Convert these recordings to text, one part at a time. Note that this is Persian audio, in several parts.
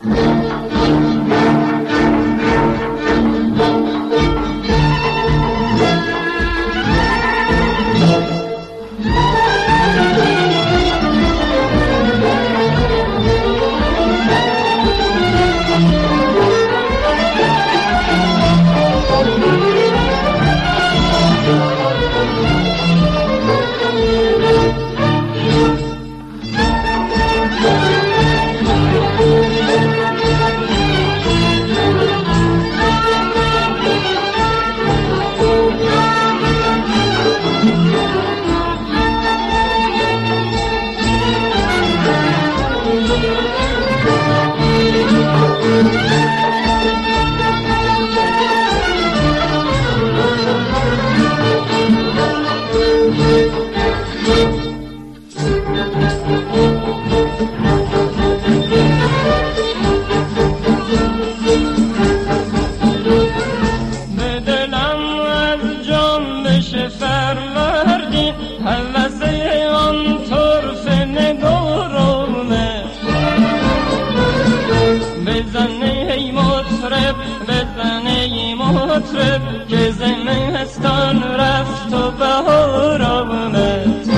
که زمستان رفت و بهار آمد،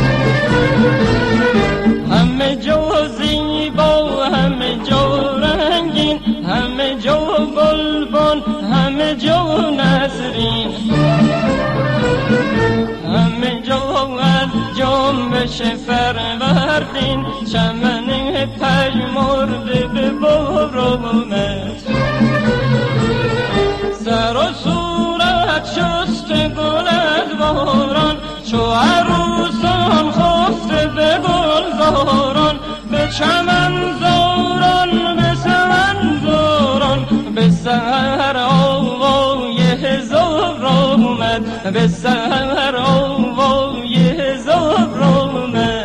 همه جا زیبا، همه جا رنگین، همه جا گلبن، همه جا نسرین، همه جا از جنبش فروردین چمن پژمرده به بار آمد. سر و صورت شست گل از باران، چو عروسان خفته به گلزاران، به چمن زاران، به سمن زاران، به سحر آوای هزار آمد، به سحر آوای هزار آمد.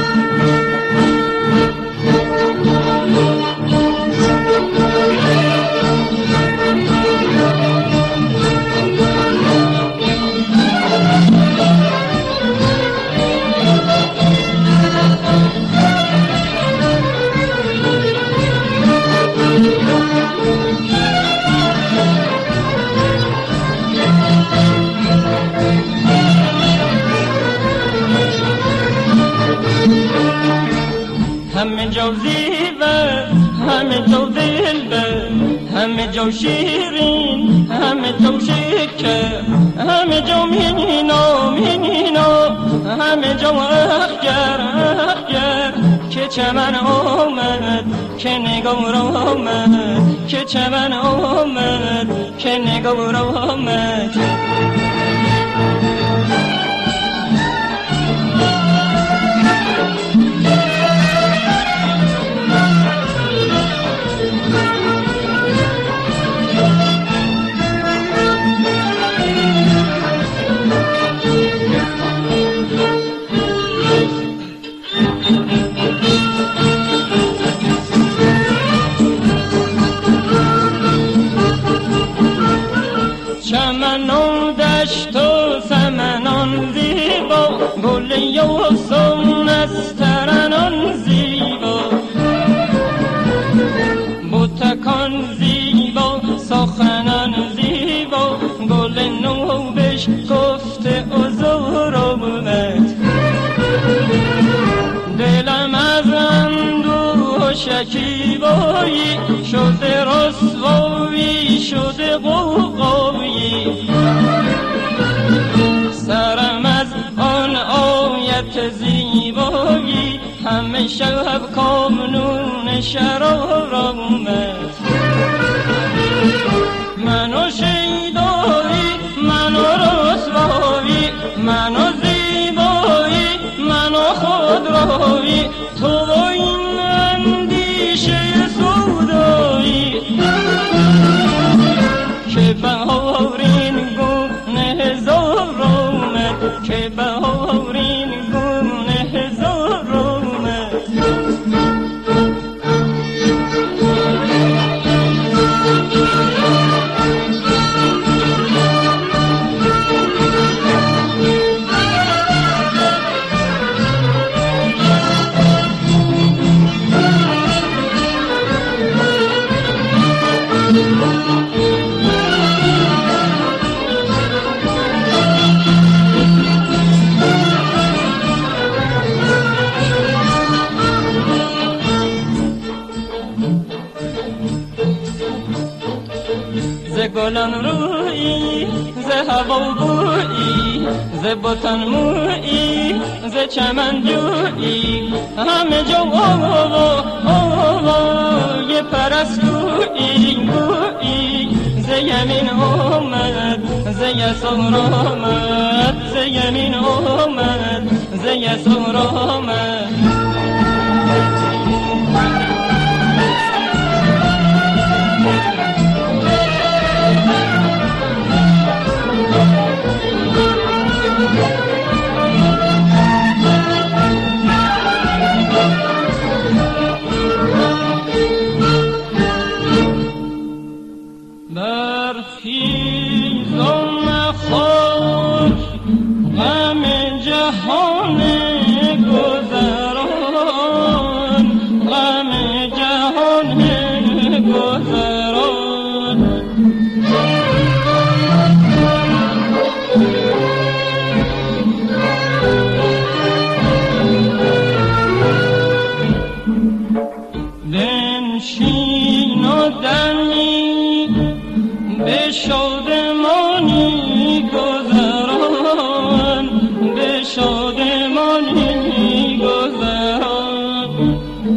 همه جا زیبا، همه جا دلبر، همه جا شیرین، همه جا شکر، همه جا مینا مینا، همه جا اخگر اخگر، که چمن آمد که نگار آمد، که چمن آمد که نگار آمد. چمنان دشت و سمنان زیبا، گل یوسون از ترنان زیبا، بوتکان زیبا، سخنان زیبا، گل نو بشکفته عذر آمد. دلم از اندوه و شکیبایی شده رسوایی، شده غوغایی، سرم از آن آیت زیبایی همه شب کامنون شرار آمد. منو شیدایی، منو رسوایی، منو زیبایی، منو خودروایی، تو این اندیشه سودایی، که بهارین گونه هزار آمد، که بهارین گونه هزار آمد. گلان رویی ز هوا بویی ز بوتان مویی ز چمن جویی همه جا یه پرستویی گویی ز یمین اومد ز یسار آمد ز یمین اومد ز یسار آمد بنشین و دمی به شادمانی گذران به شادمانی گذران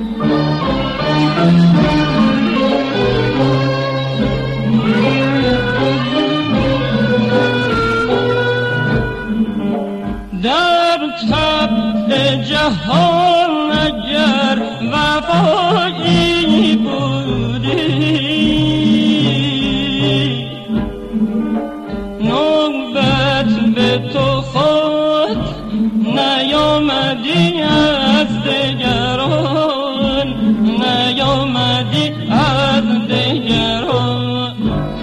در طبع جهان اگر وفایی بودی نوبت به تو خود نیامدی از دگران نیامدی از دگران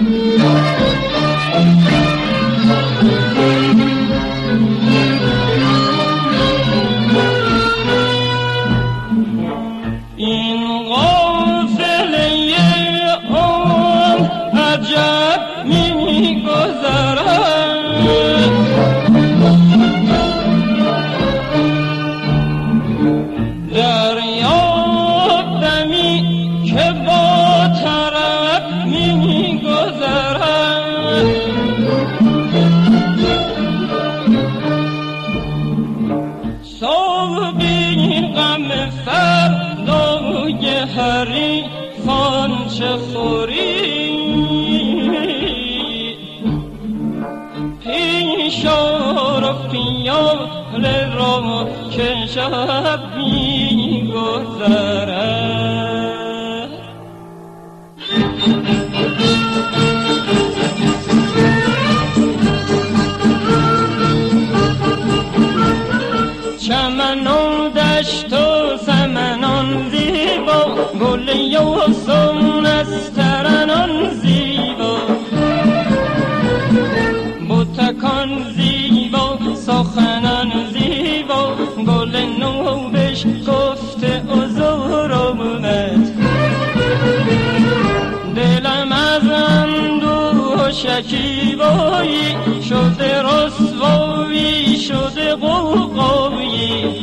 این قافله آن عجب می گذرد دریابدمی که با طرف می گذرد صاحبی غم فردای حریفان چه خوری پیشار و پیال را که شب می گذرد چمنان دشت و سمنان زیبا گل یوسون از ترنان زیبا بوتکان زیبا سخنان زیبا گل نوبش گفته حضور آمد دلم از اندوه و شکیبایی شده رسوایی شده غوغایی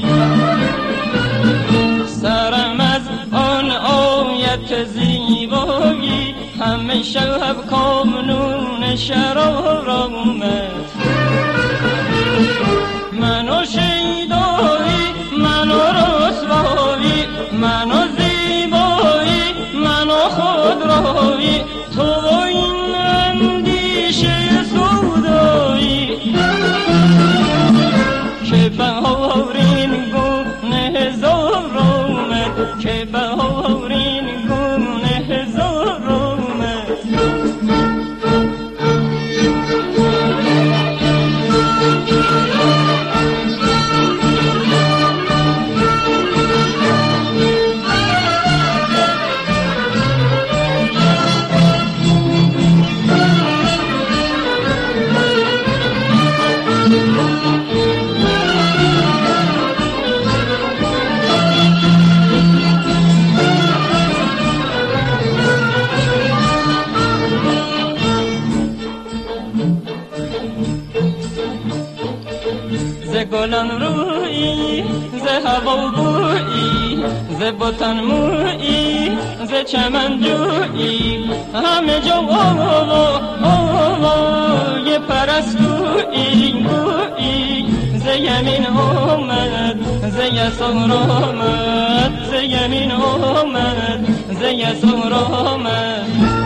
سرم از آن آیت زیبایی همه شب کامنون شرار آمد منو شیدایی منو رسوایی منو زیبایی منو خودروایی تو و این اندیشه سودایی که بهارین گونه هزار آمد که بهارین گونه هزار آمد ز گلان رویی ز هوا بویی ز بوتان مویی ز چمن جویی همه جا یه پرستویی گویی ز یمین اومد ز یسار آمد ز یمین اومد ز یسار آمد